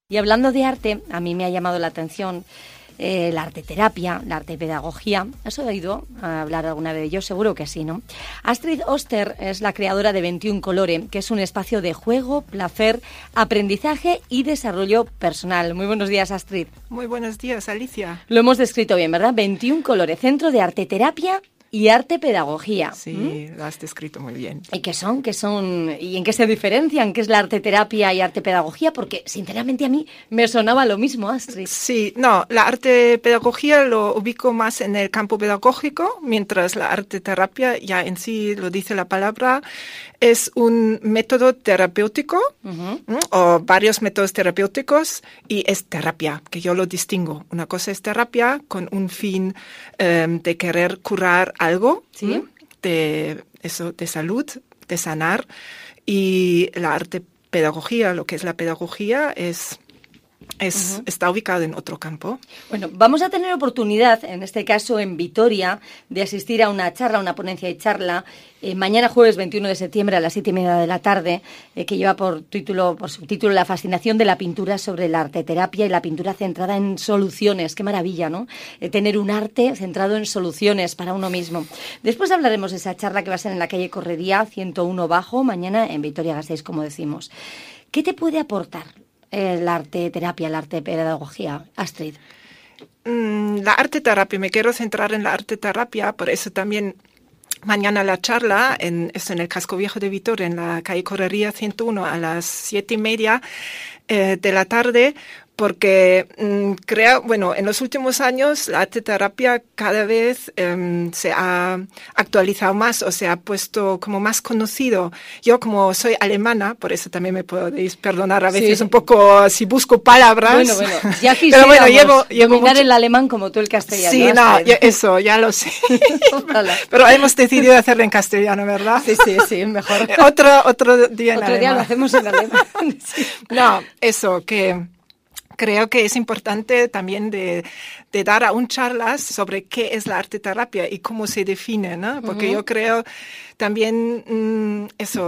Y hablando de arte, a mí me ha llamado la atención la arteterapia, la artepedagogía. ¿Has oído hablar alguna vez de ello? Seguro que sí, ¿no? Astrid Oster es la creadora de 21 Colore, que es un espacio de juego, placer, aprendizaje y desarrollo personal. Muy buenos días, Astrid. Muy buenos días, Alicia. Lo hemos descrito bien, ¿verdad? 21 Colore, centro de arteterapia y artepedagogía. Sí, lo has descrito muy bien. ¿Y qué son? ¿Y en qué se diferencian? ¿Qué es la arteterapia y artepedagogía? Porque, sinceramente, a mí me sonaba lo mismo, Astrid. Sí, no, la artepedagogía lo ubico más en el campo pedagógico, mientras la arteterapia, ya en sí lo dice la palabra, es un método terapéutico, o varios métodos terapéuticos, y es terapia, que yo lo distingo. Una cosa es terapia con un fin de querer curar algo, ¿sí? de salud, de sanar, y la artepedagogía, lo que es la pedagogía, está ubicado en otro campo. Bueno, vamos a tener oportunidad, en este caso en Vitoria, de asistir a una charla, una ponencia y charla, mañana jueves 21 de septiembre a las 7:30 de la tarde, que lleva por subtítulo La fascinación de la pintura sobre la arteterapia y la pintura centrada en soluciones. Qué maravilla, ¿no? Tener un arte centrado en soluciones para uno mismo. Después hablaremos de esa charla que va a ser en la calle Correría 101 Bajo, mañana en Vitoria-Gasteiz, como decimos. ¿Qué te puede aportar la arteterapia, la artepedagogía, Astrid? La arteterapia, me quiero centrar en la arteterapia, por eso también mañana la charla es en el Casco Viejo de Vitoria, en la calle Correría 101 a las 7:30 de la tarde, porque creo, en los últimos años la arteterapia cada vez se ha actualizado más o se ha puesto como más conocido. Yo como soy alemana, por eso también me podéis perdonar a veces un poco si busco palabras. Bueno, ya quisiéramos llevo dominar el alemán como tú el castellano. Sí, no, eso, ya lo sé. Pero hemos decidido hacerlo en castellano, ¿verdad? Sí, mejor. Otro día en alemán. Otro día lo hacemos en alemán. Sí. No, eso, que creo que es importante también de dar aún charlas sobre qué es la arteterapia y cómo se define, ¿no? Porque yo creo también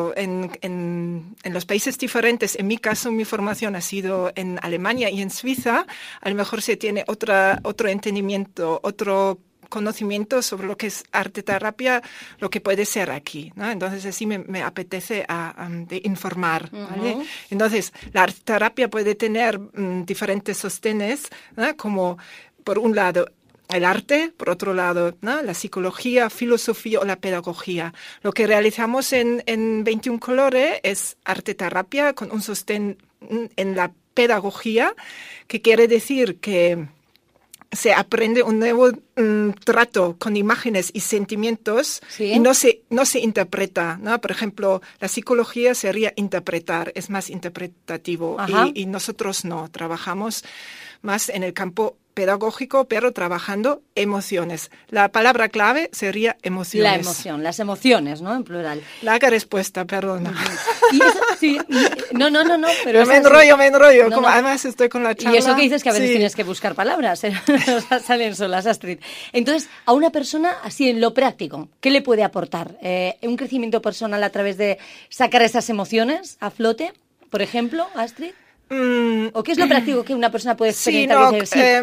en los países diferentes, en mi caso mi formación ha sido en Alemania y en Suiza, a lo mejor se tiene otro entendimiento, otro conocimiento sobre lo que es arteterapia, lo que puede ser aquí, ¿no? Entonces así me apetece de informar, ¿vale? Entonces la arteterapia puede tener diferentes sostenes, ¿no? Como por un lado el arte, por otro lado, ¿no? La psicología, filosofía o la pedagogía. Lo que realizamos en 21 Colore es arteterapia con un sostén en la pedagogía, que quiere decir que se aprende un nuevo trato con imágenes y sentimientos, ¿sí? Y no se interpreta, ¿no? Por ejemplo, la psicología sería interpretar, es más interpretativo, y nosotros no, trabajamos más en el campo pedagógico, pero trabajando emociones. La palabra clave sería emociones. La emoción, las emociones, ¿no? En plural. Larga respuesta, perdona. Y eso, sí, no. Pero me enrollo. No. Además estoy con la charla. Y eso que dices que a veces tienes que buscar palabras, salen solas, Astrid. Entonces, a una persona, así en lo práctico, ¿qué le puede aportar? ¿Un crecimiento personal a través de sacar esas emociones a flote, por ejemplo, Astrid? ¿O qué es lo práctico que una persona puede experimentar?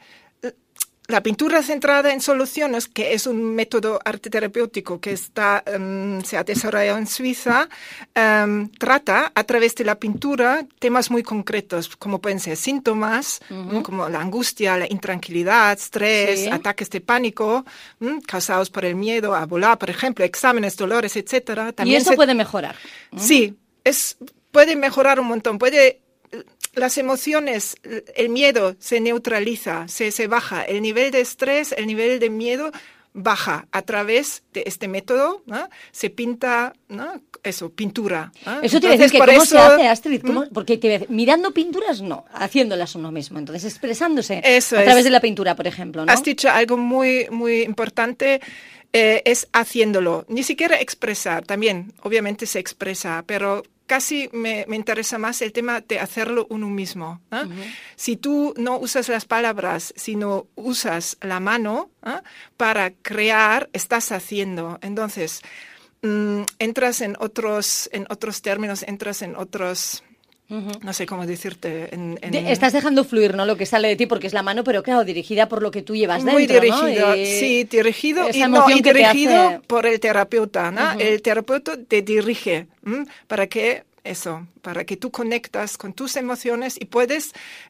La pintura centrada en soluciones, que es un método arteterapéutico que se ha desarrollado en Suiza, trata a través de la pintura temas muy concretos, como pueden ser síntomas, como la angustia, la intranquilidad, estrés, ataques de pánico, causados por el miedo a volar, por ejemplo, exámenes, dolores, etcétera. Y eso puede mejorar. Sí, puede mejorar un montón, las emociones, el miedo se neutraliza, se baja. El nivel de estrés, el nivel de miedo baja a través de este método, ¿no? Se pinta, ¿no? Pintura, ¿no? Eso te iba a decir, que ¿cómo se hace, Astrid? Porque te iba a decir, mirando pinturas, no, haciéndolas uno mismo. Entonces, expresándose a través de la pintura, por ejemplo, ¿no? Has dicho algo muy, muy importante. Es haciéndolo. Ni siquiera expresar, también, obviamente se expresa, pero casi me interesa más el tema de hacerlo uno mismo, ¿eh? Si tú no usas las palabras, sino usas la mano para crear, estás haciendo. Entonces, entras en otros términos, entras en otros no sé cómo decirte. Estás dejando fluir, ¿no? Lo que sale de ti porque es la mano, pero claro, dirigida por lo que tú llevas muy dentro, dirigido, ¿no? sí, dirigido y que dirigido hace... por el terapeuta, ¿no? El terapeuta te dirige para que tú conectas con tus emociones y puedes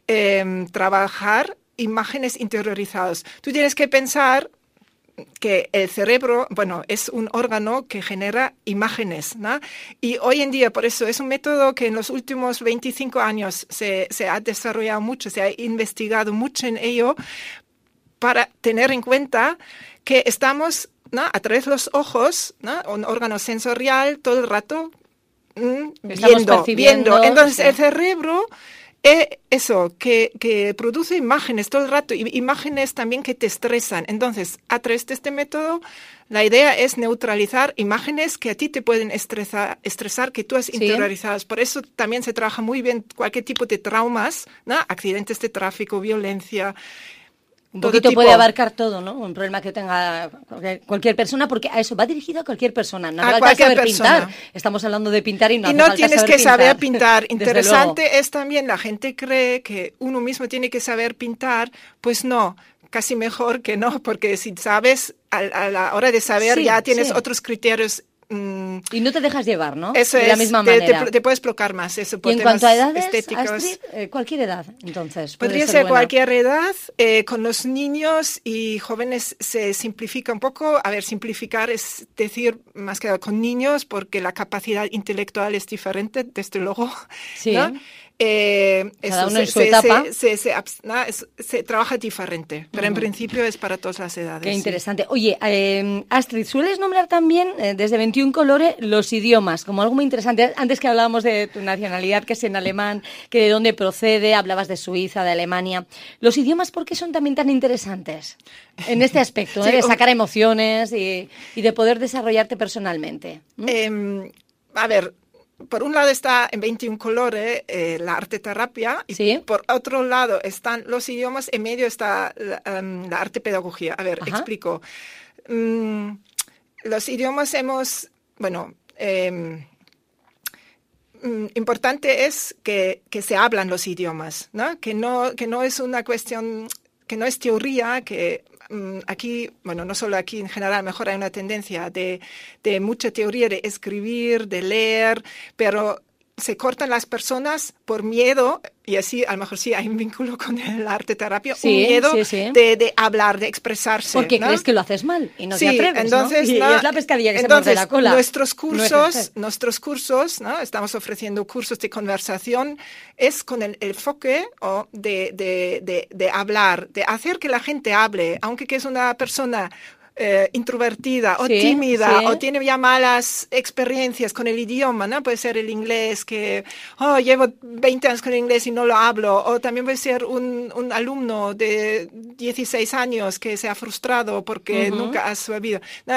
trabajar imágenes interiorizadas. Tú tienes que pensar que el cerebro, es un órgano que genera imágenes, ¿no? Y hoy en día, por eso, es un método que en los últimos 25 años se ha desarrollado mucho, se ha investigado mucho en ello para tener en cuenta que estamos, ¿no? A través de los ojos, ¿no? Un órgano sensorial todo el rato viendo. Entonces, el cerebro... eso, que produce imágenes todo el rato, y imágenes también que te estresan. Entonces, a través de este método, la idea es neutralizar imágenes que a ti te pueden estresar que tú has interiorizado. Por eso también se trabaja muy bien cualquier tipo de traumas, ¿no? Accidentes de tráfico, violencia. Un poquito puede abarcar todo, ¿no? Un problema que tenga cualquier persona, porque a eso va dirigido a cualquier persona. No hace falta saber pintar. Estamos hablando de pintar y no hace falta tienes saber que saber pintar. Desde Interesante luego. es también, la gente cree que uno mismo tiene que saber pintar. Pues no, casi mejor que no, porque si sabes, a la hora de saber ya tienes otros criterios. Y no te dejas llevar, ¿no? Eso de la misma manera. Te puedes bloquear más. Eso, por y en cuanto a edades, estéticos. Astrid, cualquier edad, entonces. Podría ser cualquier edad. Con los niños y jóvenes se simplifica un poco. A ver, simplificar es decir más que nada con niños, porque la capacidad intelectual es diferente, desde luego. Sí. ¿No? Cada uno en su etapa. Se trabaja diferente, pero en principio es para todas las edades. Qué interesante. Oye, Astrid, sueles nombrar también desde 21 Colore los idiomas, como algo muy interesante. Antes que hablábamos de tu nacionalidad, que es en alemán, que de dónde procede, hablabas de Suiza, de Alemania. Los idiomas, ¿por qué son también tan interesantes en este aspecto, de sacar emociones y de poder desarrollarte personalmente? A ver, por un lado está en 21 Colore la arteterapia y por otro lado están los idiomas, en medio está la artepedagogía. A ver, explico. Los idiomas importante es que se hablan los idiomas, ¿no? Que no es una cuestión, que no es teoría, que aquí, no solo aquí en general, mejor hay una tendencia de mucha teoría de escribir, de leer, pero se cortan las personas por miedo, y así a lo mejor sí hay un vínculo con la arteterapia, un miedo de hablar, de expresarse. Porque crees que lo haces mal y no te atreves, entonces, ¿no? Y es la pescadilla que se muerde la cola. Nuestros cursos, ¿no? Estamos ofreciendo cursos de conversación, es con el enfoque de hablar, de hacer que la gente hable, aunque que es una persona introvertida o tímida o tiene ya malas experiencias con el idioma, ¿no? Puede ser el inglés, que llevo 20 años con el inglés y no lo hablo, o también puede ser un alumno de 16 años que se ha frustrado porque nunca ha sabido.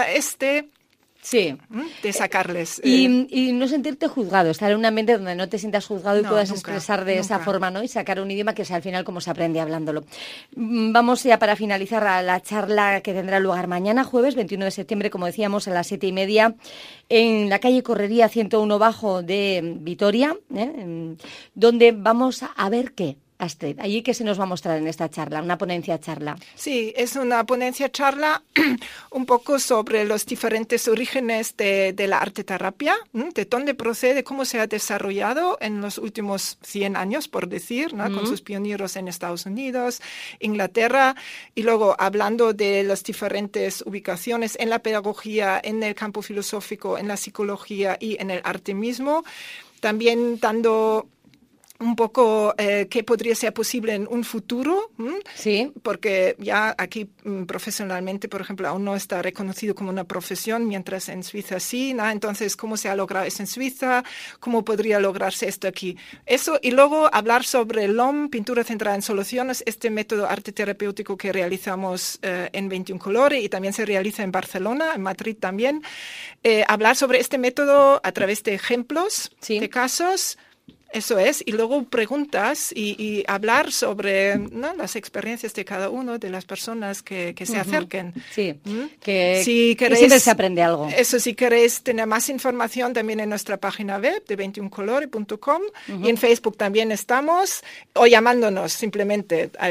De sacarles. Y no sentirte juzgado, estar en un ambiente donde no te sientas juzgado y puedas expresar de esa forma, ¿no? Y sacar un idioma que es al final como se aprende hablándolo. Vamos ya para finalizar a la charla que tendrá lugar mañana, jueves 21 de septiembre, como decíamos, a las 7:30, en la calle Correría 101 Bajo de Vitoria, donde vamos a ver qué. Astrid, allí que se nos va a mostrar en esta charla, una ponencia charla. Sí, es una ponencia charla un poco sobre los diferentes orígenes de la arteterapia, de dónde procede, cómo se ha desarrollado en los últimos 100 años, por decir, ¿no? Con sus pioneros en Estados Unidos, Inglaterra, y luego hablando de las diferentes ubicaciones en la pedagogía, en el campo filosófico, en la psicología y en el arte mismo, también dando un poco qué podría ser posible en un futuro, porque ya aquí profesionalmente, por ejemplo, aún no está reconocido como una profesión, mientras en Suiza sí, ¿no? Entonces, ¿cómo se ha logrado eso en Suiza? ¿Cómo podría lograrse esto aquí? Eso, y luego hablar sobre LOM, pintura centrada en soluciones, este método arte terapéutico que realizamos en 21 Colore y también se realiza en Barcelona, en Madrid también. Hablar sobre este método a través de ejemplos, de casos, Eso es, y luego preguntas y hablar sobre, ¿no?, las experiencias de cada uno, de las personas que se acerquen. Sí, que siempre se aprende algo. Eso, si queréis tener más información también en nuestra página web de 21colore.com y en Facebook también estamos, o llamándonos simplemente al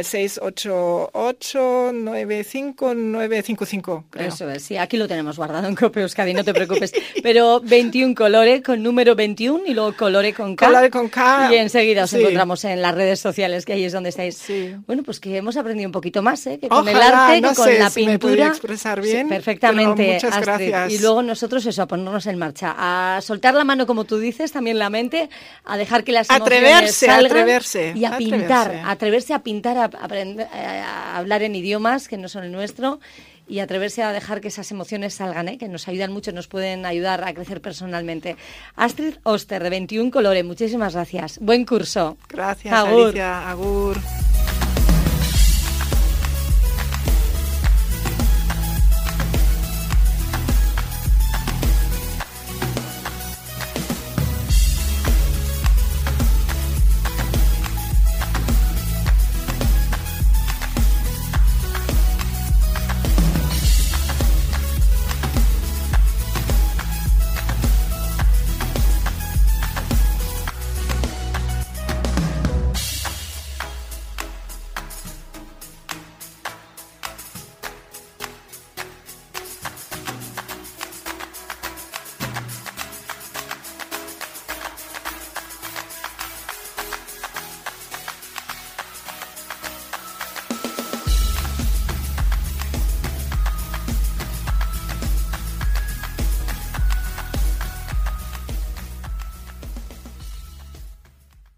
688-95955, creo. Eso es, sí, aquí lo tenemos guardado en Cope Euskadi, no te preocupes. Pero 21 Colore con número 21 y luego Colore con K. Colore con K. Y enseguida os encontramos en las redes sociales, que ahí es donde estáis. Sí. Bueno, pues que hemos aprendido un poquito más, que con Ojalá, el arte, no que con sé la si pintura. me podría expresar bien, sí, perfectamente, muchas Astrid. gracias. Y luego nosotros eso, a ponernos en marcha, a soltar la mano, como tú dices, también la mente, a dejar que las emociones salgan. Y a pintar, atreverse a pintar, a aprender a hablar en idiomas que no son el nuestro. Y atreverse a dejar que esas emociones salgan, que nos ayudan mucho, nos pueden ayudar a crecer personalmente. Astrid Oster, de 21 Colore, muchísimas gracias. Buen curso. Gracias, Agur. Alicia. Agur.